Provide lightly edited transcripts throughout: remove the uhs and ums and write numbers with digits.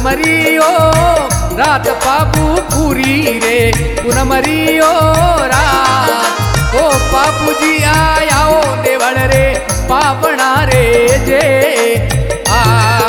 पूनमरियो रात बाबू पूरी रे पूनमरियो रात ओ बापू जी आयाओ देवल रे पावना रे जे आ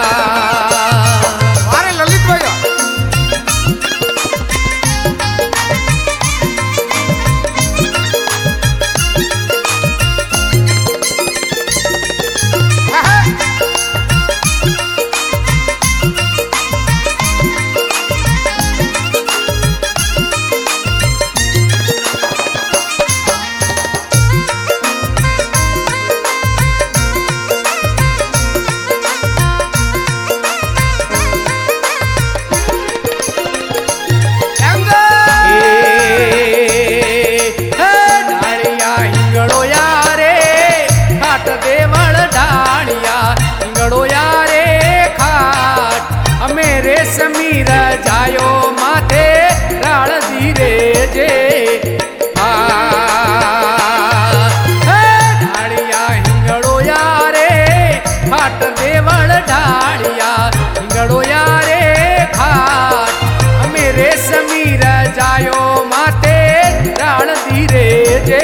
अरे ललित भैया समीर जायो माथे राल धीरे जे ढाड़िया हिंगड़ो यारे खाट देवल ढाड़िया हिंगड़ो यारे खाट मेरे समीर जायो माथे राल धीरे जे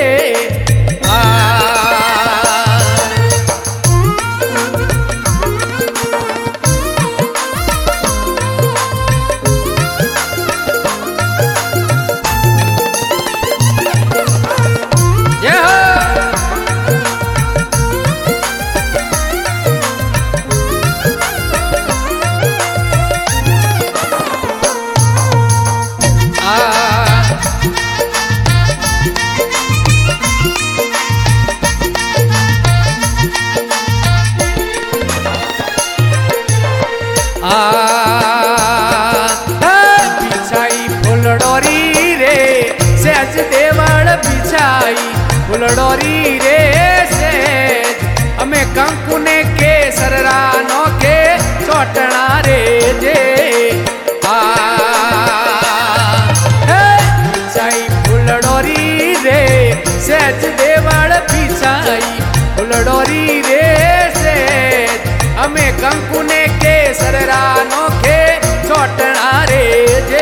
बिछाई फुलडोरी रे सेज देवल बिछाई फुलडोरी रे सेज अमे कंकु ने के सररानो के चोटना रे जे बिछाई फुलडोरी रे सेज देवल बिछाई फुलडोरी रे सेज अमे कंकु ने के सररानो के चोटना रे जे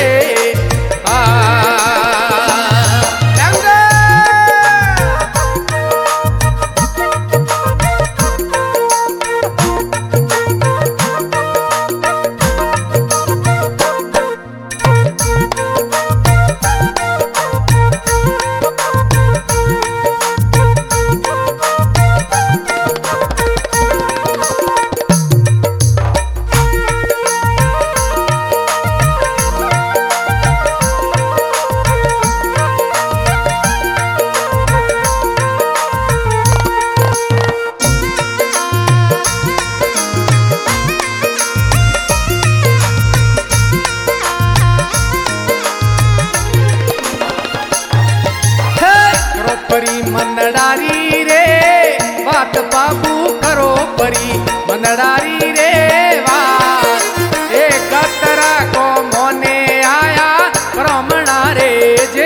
परी मनडारी रे बात बाबू करो परी मनडारी रे बात एक तरह को मोने आया ब्राह्मणा रे जे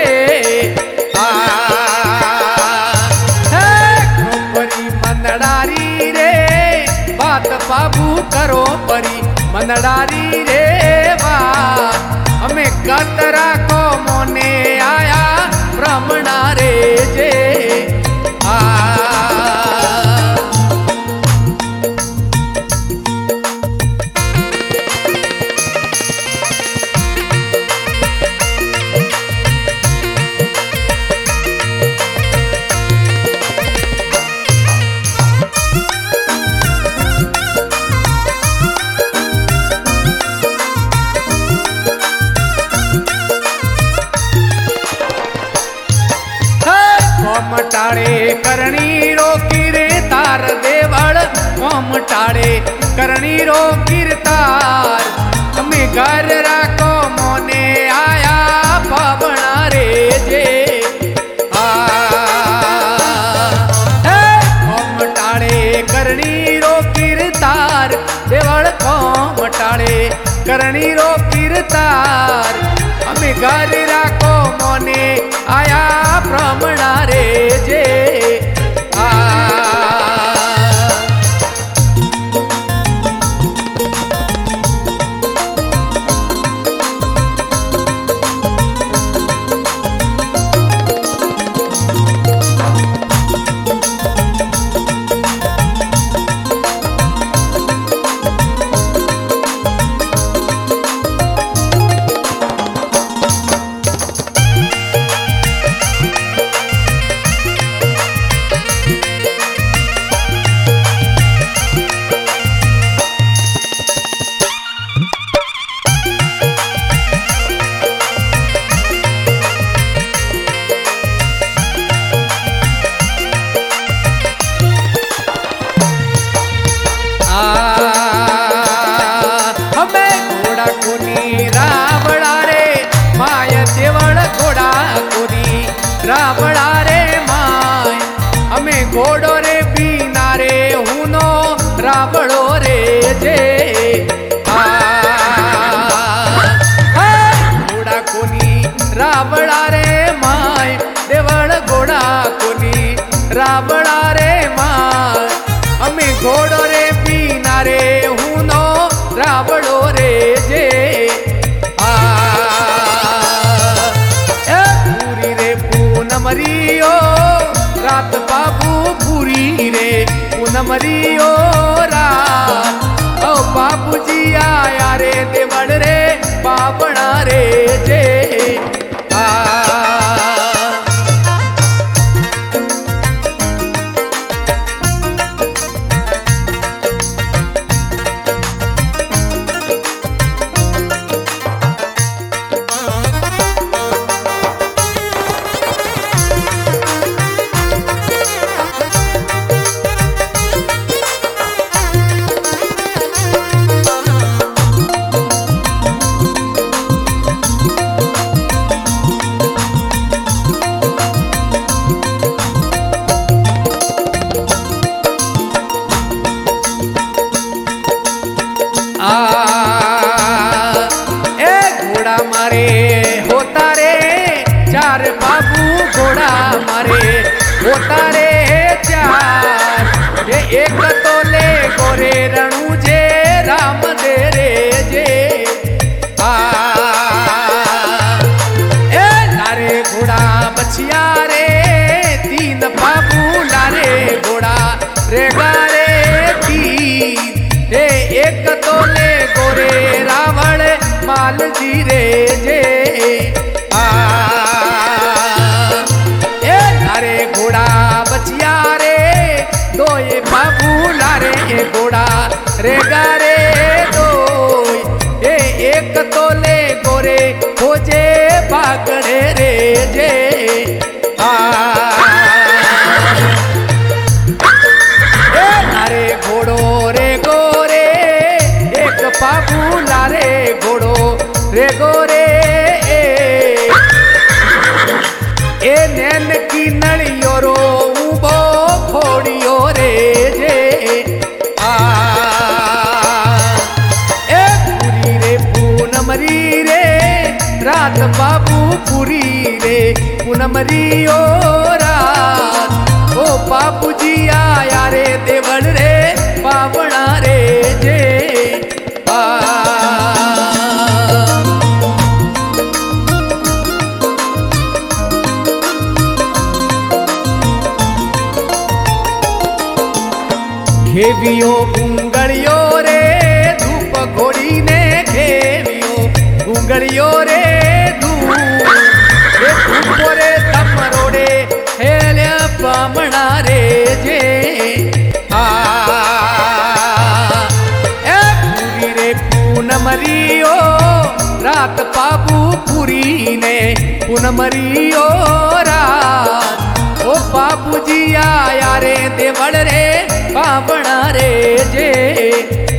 परी मनडारी रे बात बाबू करो परी मनडारी रे बात हमें कतरा को मोने आया ब्राह्मणा रे जे मटाड़े करणी रो गिरे तार देवल मटाड़े करणी रो गिर तार तुम्हें घर राखो मोने आया पावना रे जे मटाड़े करणी रो गिर तार देवल को मटाड़े करणी रो गिर तार हमें घर राखो मोने आया ब्राह्मणा रे जे घोड़ो रे बीना रे हुनो रावड़ो रे जे घोड़ा कोनी रावड़ा रे माय देवल घोड़ा कोनी रावड़ा रे माय अमी घोड़ो रे बीना रे हुनो रावड़ो रे जे पूरी रे पूनमरियो रात बाबू पूरी रे पूनमरियो रात ओ बाबू जी आया रे देवड़ रे बाबना रे जे घोड़ा मारे होता रे चार बाबू घोड़ा मारे होता रे चार ये एक तोले गोरे रणु जे राम दे रे जे लारे घोड़ा बछिया रे तीन बाबू लारे घोड़ा रे गारे तीन एक तोले गोरे रावण माल जी रे जे लारे घोड़ा बचिया रे दो ये बाबू लारे घोड़ा रे गारे दो ये एक तोले गोरे खोजे बागड़े रे जे लारे घोड़ो रे गोरे एक बाबू लारे घोड़ो रे गोरे ए नैन की नड़ियो रो उबो खोड़ियो रे जे ए पूरी रे पूनमरी रे रात बाबू पूरी रे पूनमरी ओ रात ओ बाबू जी आया रे देवड़ रे बावणा रे जे खेवियो गुंगड़ियो रे धूप घोड़ी ने खेवियो गुंगड़ियो रे धूप रे तमरोड़े हेल बामणा रे जे पूरी रे पूनमरियो रात बाबू पूरी ने पूनमरियो रात ओ बाबू जी आया रे देवड़ रे बाबना रे जे